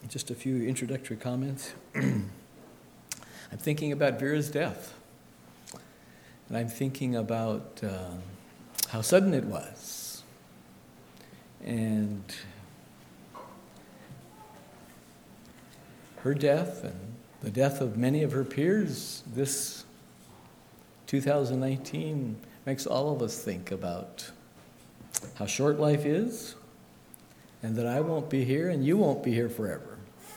Just a few introductory comments. I'm thinking about Vera's death. And I'm thinking about how sudden it was. And her death and the death of many of her peers this 2019 makes all of us think about how short life is and that I won't be here and you won't be here forever.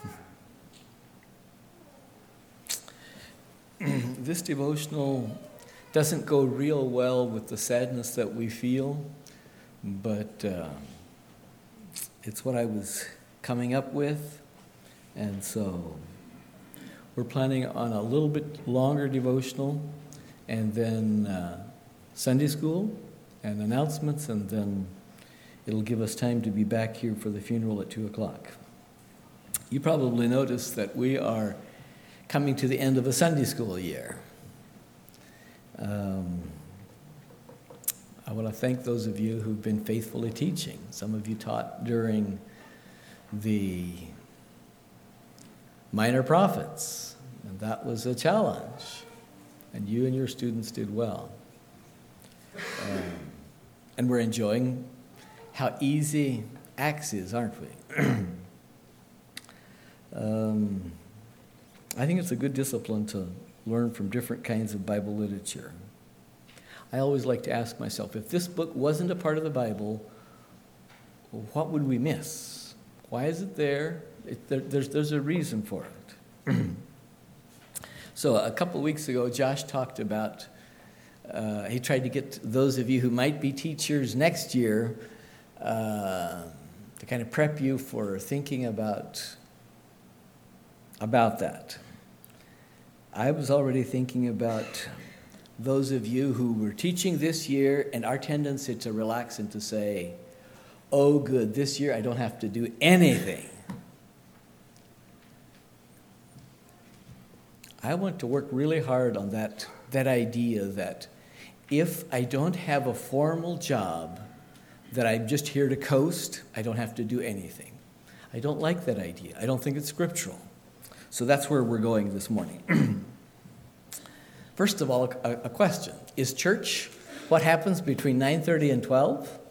This devotional doesn't go real well with the sadness that we feel, but it's what I was coming up with, and so we're planning on a little bit longer devotional, and then Sunday school and announcements, and then it'll give us time to be back here for the funeral at 2 o'clock. You probably noticed that we are coming to the end of a Sunday school year. I want to thank those of you who've been faithfully teaching. Some of you taught during the Minor Prophets, and that was a challenge, and you and your students did well. And we're enjoying how easy Acts is, aren't we? I think it's a good discipline to learn from different kinds of Bible literature. I always like to ask myself, if this book wasn't a part of the Bible, what would we miss? Why is it there? There's a reason for it. So a couple of weeks ago, Josh talked about, he tried to get those of you who might be teachers next year to kind of prep you for thinking about that. I was already thinking about those of you who were teaching this year, and our tendency to relax and to say, oh good, this year I don't have to do anything. I want to work really hard on that idea that if I don't have a formal job, that I'm just here to coast, I don't have to do anything. I don't like that idea. I don't think it's scriptural. So that's where we're going this morning. First of all, a question. Is church what happens between 9:30 and 12?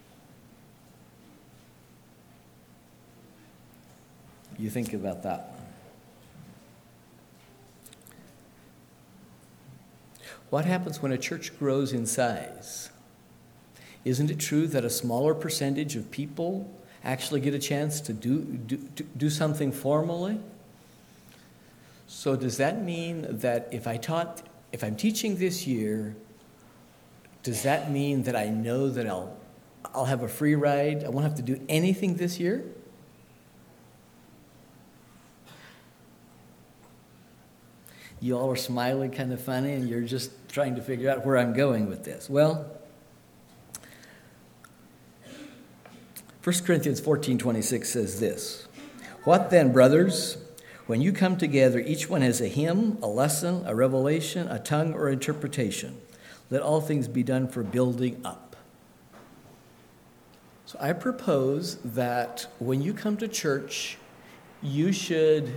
You think about that one. What happens when a church grows in size? Isn't it true that a smaller percentage of people actually get a chance to do something formally? So does that mean that if I'm teaching this year, does that mean that I know that I'll have a free ride? I won't have to do anything this year? You all are smiling kind of funny, and you're just trying to figure out where I'm going with this. Well, 1 Corinthians 14:26 says this, "What then, brothers? When you come together, each one has a hymn, a lesson, a revelation, a tongue, or interpretation. Let all things be done for building up." So I propose that when you come to church, you should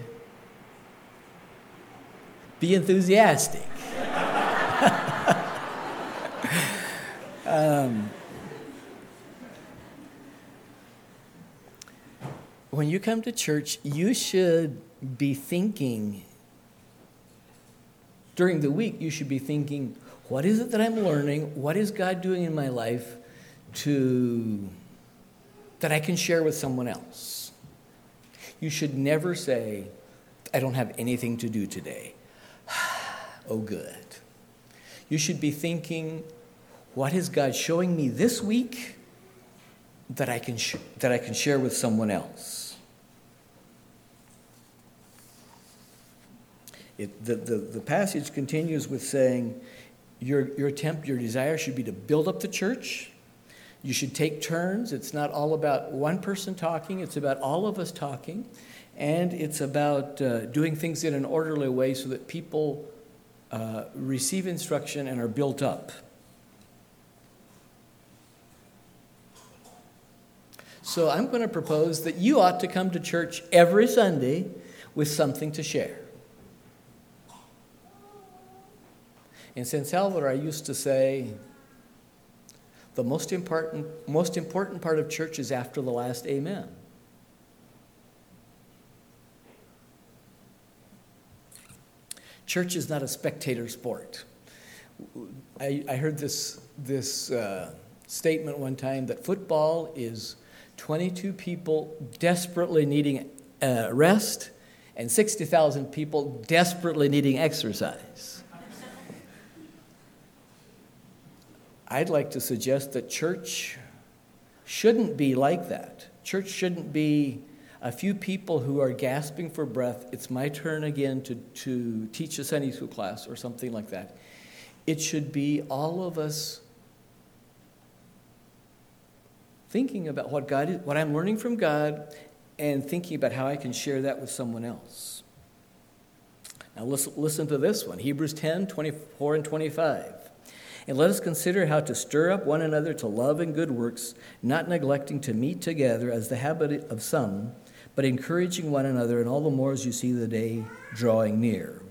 be enthusiastic. When you come to church, you should be thinking, during the week, you should be thinking, what is it that I'm learning? What is God doing in my life that I can share with someone else? You should never say, I don't have anything to do today. Oh, good. You should be thinking, what is God showing me this week that I can share with someone else? The passage continues with saying, your desire should be to build up the church. You should take turns. It's not all about one person talking. It's about all of us talking. And it's about doing things in an orderly way so that people receive instruction and are built up. So I'm going to propose that you ought to come to church every Sunday with something to share. In San Salvador, I used to say, the most important part of church is after the last amen. Church is not a spectator sport. I heard this statement one time that football is 22 people desperately needing rest and 60,000 people desperately needing exercise. I'd like to suggest that church shouldn't be like that. Church shouldn't be a few people who are gasping for breath. It's my turn again to teach a Sunday school class or something like that. It should be all of us thinking about what I'm learning from God and thinking about how I can share that with someone else. Now listen to this one, Hebrews 10, 24 and 25. And let us consider how to stir up one another to love and good works, not neglecting to meet together as the habit of some, but encouraging one another, and all the more as you see the day drawing near.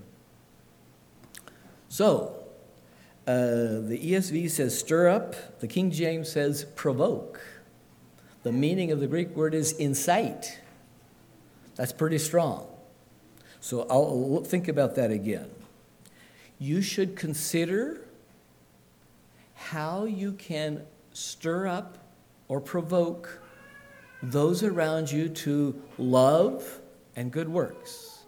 So, the ESV says stir up. The King James says provoke. The meaning of the Greek word is incite. That's pretty strong. So I'll think about that again. You should consider how you can stir up or provoke those around you to love and good works.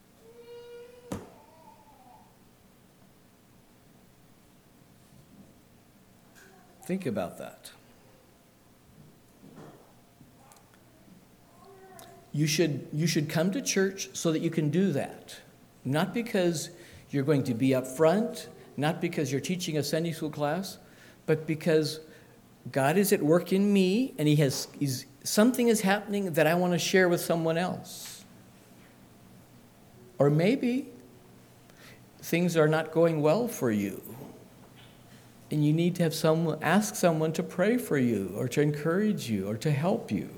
Think about that. You should come to church so that you can do that. Not because you're going to be up front, not because you're teaching a Sunday school class, but because God is at work in me and something is happening that I want to share with someone else. Or maybe things are not going well for you and you need to have ask someone to pray for you or to encourage you or to help you.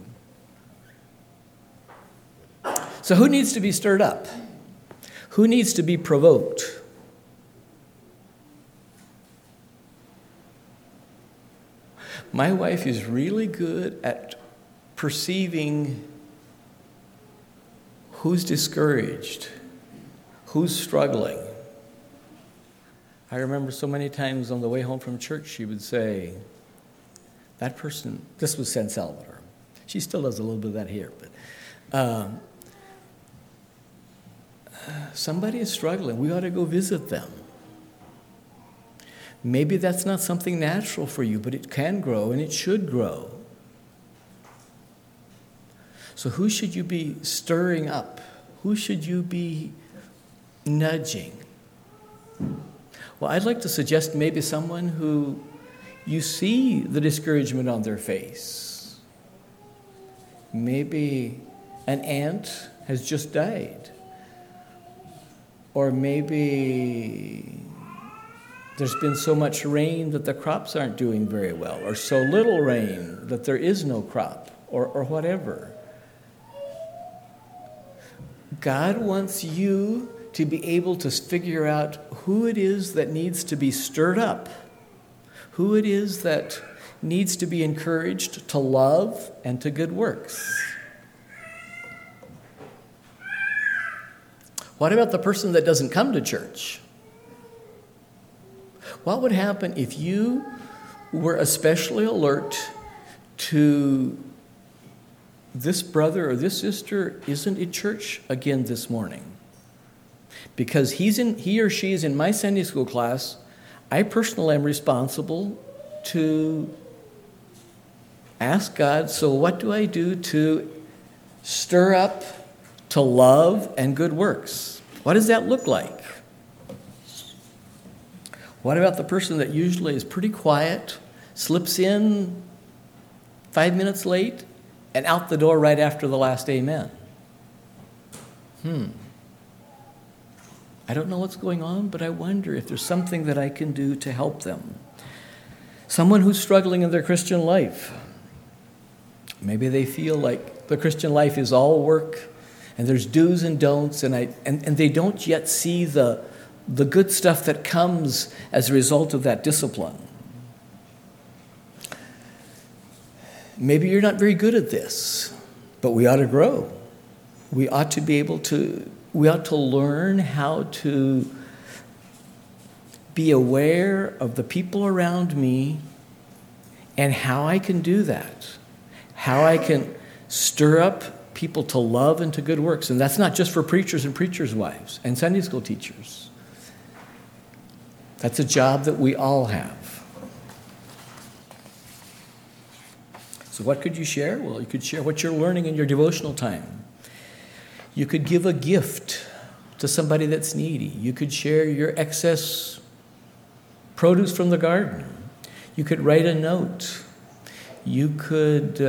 So who needs to be stirred up? Who needs to be provoked? My wife is really good at perceiving who's discouraged, who's struggling. I remember so many times on the way home from church, she would say, that person, this was San Salvador. She still does a little bit of that here, but somebody is struggling. We ought to go visit them. Maybe that's not something natural for you, but it can grow and it should grow. So who should you be stirring up? Who should you be nudging? Well, I'd like to suggest maybe someone who you see the discouragement on their face. Maybe an aunt has just died. Or maybe there's been so much rain that the crops aren't doing very well, or so little rain that there is no crop, or whatever. God wants you to be able to figure out who it is that needs to be stirred up, who it is that needs to be encouraged to love and to good works. What about the person that doesn't come to church? What would happen if you were especially alert to this brother or this sister isn't in church again this morning? Because he or she is in my Sunday school class, I personally am responsible to ask God, so what do I do to stir up to love and good works? What does that look like? What about the person that usually is pretty quiet, slips in 5 minutes late, and out the door right after the last amen? I don't know what's going on, but I wonder if there's something that I can do to help them. Someone who's struggling in their Christian life. Maybe they feel like the Christian life is all work and there's do's and don'ts, and they don't yet see the good stuff that comes as a result of that discipline. Maybe you're not very good at this, but we ought to grow. We ought to learn how to be aware of the people around me and how I can do that, how I can stir up people to love and to good works. And that's not just for preachers and preachers' wives and Sunday school teachers. That's a job that we all have. So what could you share? Well, you could share what you're learning in your devotional time. You could give a gift to somebody that's needy. You could share your excess produce from the garden. You could write a note. You could,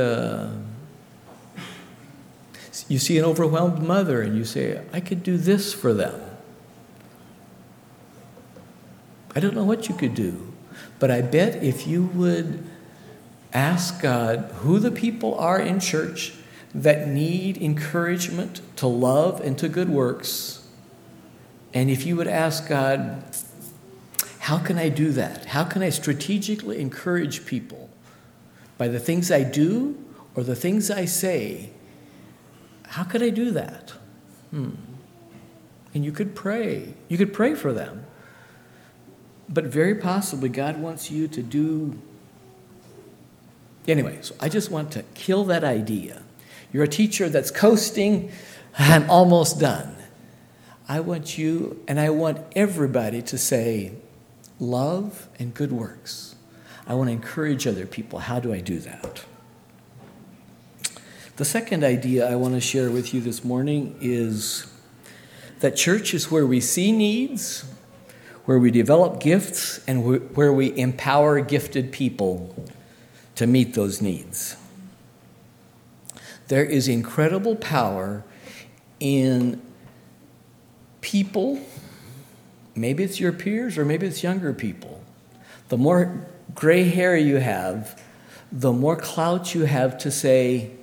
you see an overwhelmed mother and you say, I could do this for them. I don't know what you could do, but I bet if you would ask God who the people are in church that need encouragement to love and to good works, and if you would ask God, how can I do that? How can I strategically encourage people by the things I do or the things I say? How could I do that? And you could pray. You could pray for them. But very possibly God wants you to do... Anyway, so I just want to kill that idea. You're a teacher that's coasting. I'm almost done. I want you, and I want everybody to say, love and good works. I want to encourage other people. How do I do that? The second idea I want to share with you this morning is that church is where we see needs, where we develop gifts, and where we empower gifted people to meet those needs. There is incredible power in people. Maybe it's your peers or maybe it's younger people. The more gray hair you have, the more clout you have to say,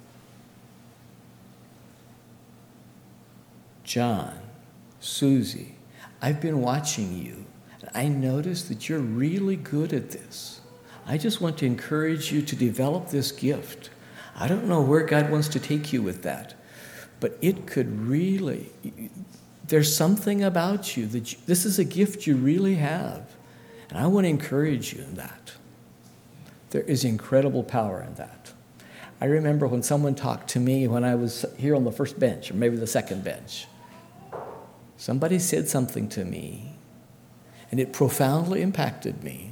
John, Susie, I've been watching you, and I noticed that you're really good at this. I just want to encourage you to develop this gift. I don't know where God wants to take you with that, but it could really... There's something about you that this is a gift you really have. And I want to encourage you in that. There is incredible power in that. I remember when someone talked to me when I was here on the first bench, or maybe the second bench. Somebody said something to me, and it profoundly impacted me.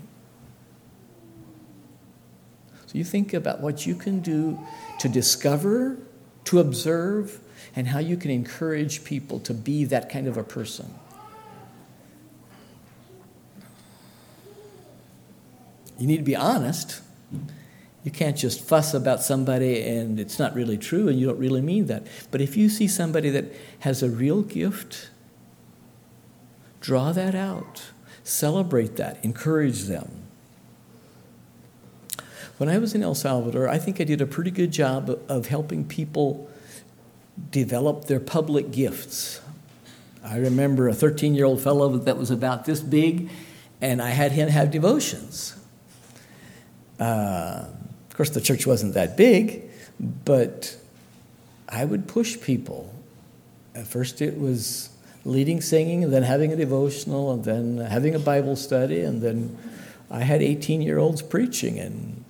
So you think about what you can do to discover, to observe, and how you can encourage people to be that kind of a person. You need to be honest. You can't just fuss about somebody and it's not really true and you don't really mean that. But if you see somebody that has a real gift, draw that out. Celebrate that. Encourage them. When I was in El Salvador, I think I did a pretty good job of helping people develop their public gifts. I remember a 13-year-old fellow that was about this big, and I had him have devotions. Of course, the church wasn't that big, but I would push people. At first it was leading singing, and then having a devotional, and then having a Bible study, and then I had 18-year-olds preaching, and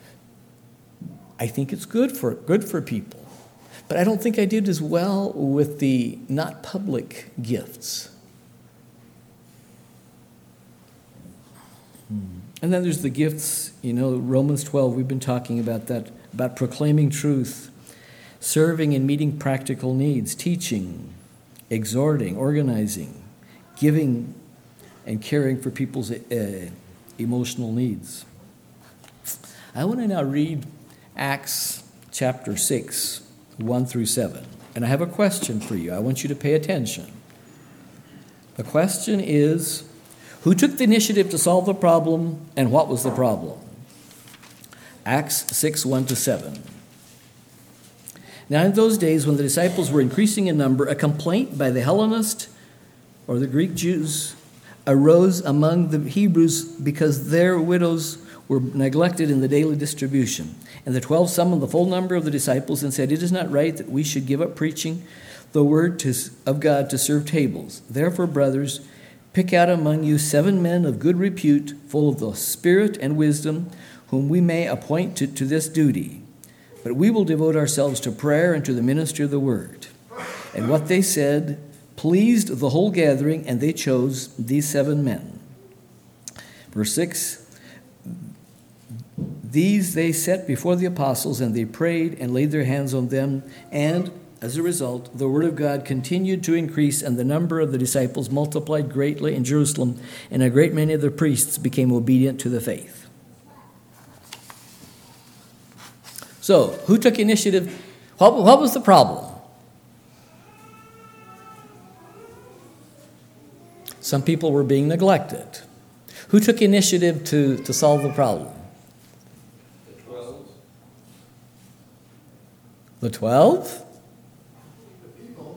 I think it's good for people. But I don't think I did as well with the not public gifts. And then there's the gifts, Romans 12, we've been talking about that, about proclaiming truth, serving and meeting practical needs, teaching, exhorting, organizing, giving, and caring for people's emotional needs. I want to now read Acts chapter 6, 1 through 7. And I have a question for you. I want you to pay attention. The question is, who took the initiative to solve the problem, and what was the problem? Acts 6, 1 to 7. Now in those days when the disciples were increasing in number, a complaint by the Hellenist or the Greek Jews arose among the Hebrews because their widows were neglected in the daily distribution. And the 12 summoned the full number of the disciples and said, "It is not right that we should give up preaching the word of God to serve tables. Therefore, brothers, pick out among you 7 men of good repute, full of the Spirit and wisdom, whom we may appoint to this duty. But we will devote ourselves to prayer and to the ministry of the word." And what they said pleased the whole gathering, and they chose these 7 men. Verse 6, "These they set before the apostles, and they prayed and laid their hands on them. And as a result, the word of God continued to increase, and the number of the disciples multiplied greatly in Jerusalem, and a great many of the priests became obedient to the faith." So, who took initiative? What was the problem? Some people were being neglected. Who took initiative to solve the problem? The 12? The people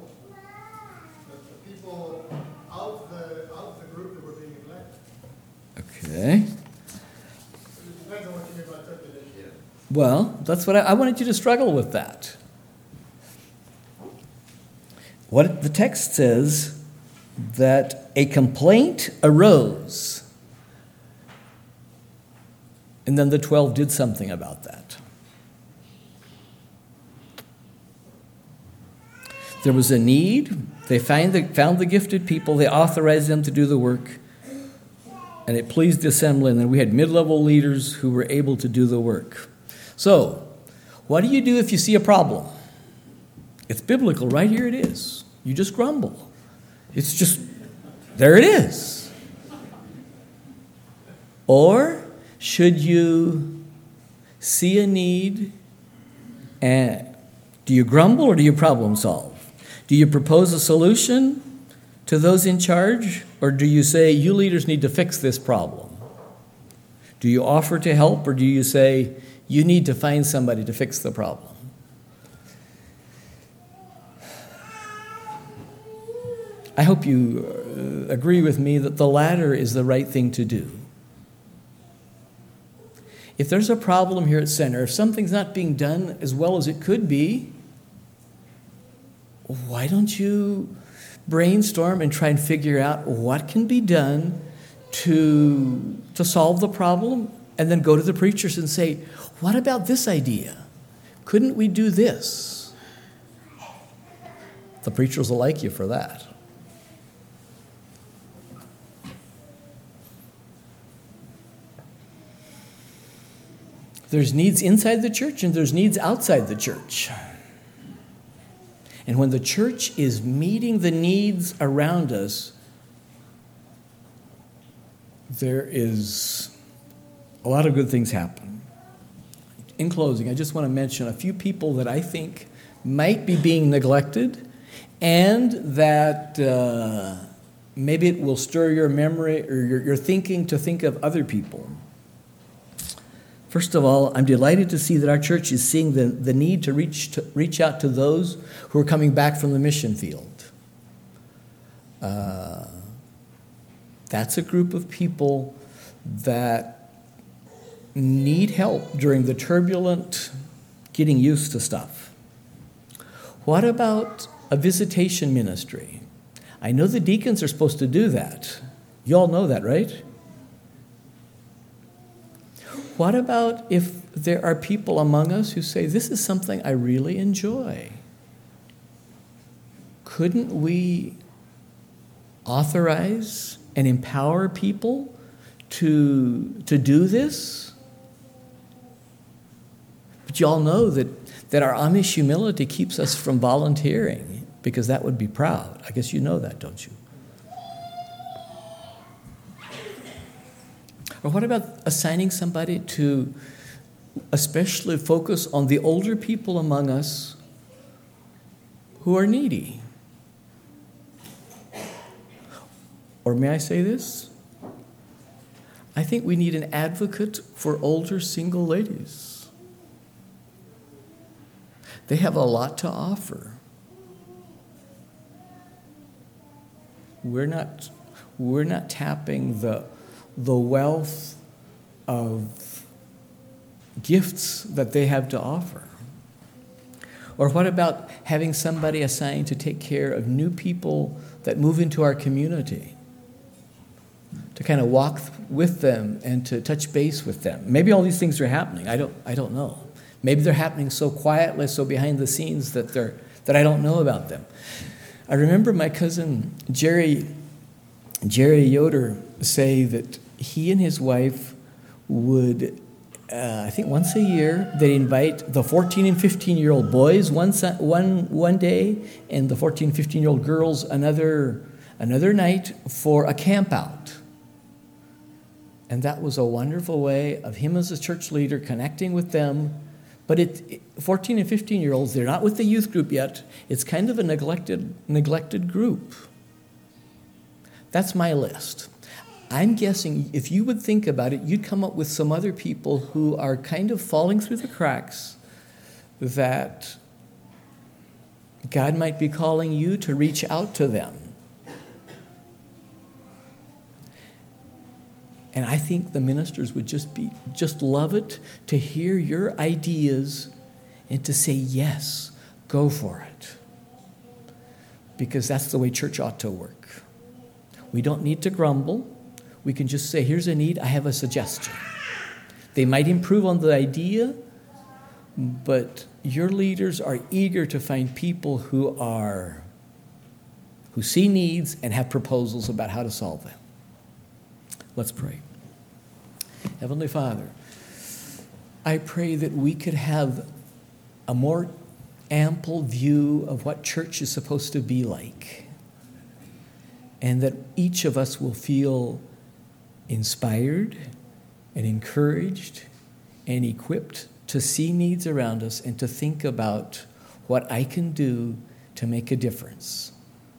of the group that were being neglected. Okay. It depends on what you mean by took initiative. Well, that's what I wanted you to struggle with that. What the text says, that a complaint arose, and then the 12 did something about that. There was a need. They found the gifted people. They authorized them to do the work, and it pleased the assembly. And then we had mid-level leaders who were able to do the work. So, what do you do if you see a problem? It's biblical. Right here it is. You just grumble. It's just, there it is. Or should you see a need and do you grumble or do you problem solve? Do you propose a solution to those in charge, or do you say, you leaders need to fix this problem? Do you offer to help, or do you say, you need to find somebody to fix the problem? I hope you agree with me that the latter is the right thing to do. If there's a problem here at Center, if something's not being done as well as it could be, why don't you brainstorm and try and figure out what can be done to solve the problem, and then go to the preachers and say, what about this idea? Couldn't we do this? The preachers will like you for that. There's needs inside the church and there's needs outside the church. And when the church is meeting the needs around us, there is a lot of good things happen. In closing, I just want to mention a few people that I think might be being neglected, and that maybe it will stir your memory or your thinking to think of other people. First of all, I'm delighted to see that our church is seeing the need to reach out to those who are coming back from the mission field. That's a group of people that need help during the turbulent getting used to stuff. What about a visitation ministry? I know the deacons are supposed to do that. You all know that, right? What about if there are people among us who say, this is something I really enjoy? Couldn't we authorize and empower people to do this? But you all know that our Amish humility keeps us from volunteering, because that would be proud. I guess you know that, don't you? Or what about assigning somebody to especially focus on the older people among us who are needy? Or may I say this? I think we need an advocate for older single ladies. They have a lot to offer. We're not tapping the wealth of gifts that they have to offer. Or what about having somebody assigned to take care of new people that move into our community? To kind of walk with them and to touch base with them. Maybe all these things are happening. I don't know. Maybe they're happening so quietly, so behind the scenes that I don't know about them. I remember my cousin Jerry Yoder say that he and his wife would, I think once a year, they'd invite the 14 and 15-year-old boys one day and the 14 and 15-year-old girls another night for a camp out. And that was a wonderful way of him as a church leader connecting with them. But 14 and 15-year-olds, they're not with the youth group yet. It's kind of a neglected group. That's my list. I'm guessing if you would think about it, you'd come up with some other people who are kind of falling through the cracks that God might be calling you to reach out to them. And I think the ministers would just love it to hear your ideas and to say, yes, go for it. Because that's the way church ought to work. We don't need to grumble. We can just say, here's a need, I have a suggestion. They might improve on the idea, but your leaders are eager to find people who see needs and have proposals about how to solve them. Let's pray. Heavenly Father, I pray that we could have a more ample view of what church is supposed to be like, and that each of us will feel inspired and encouraged and equipped to see needs around us and to think about what I can do to make a difference.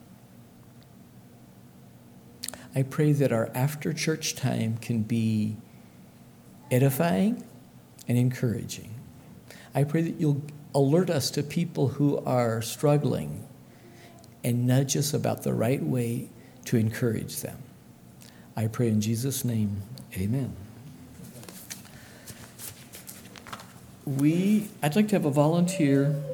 I pray that our after-church time can be edifying and encouraging. I pray that you'll alert us to people who are struggling and nudge us about the right way to encourage them. I pray in Jesus' name, amen. I'd like to have a volunteer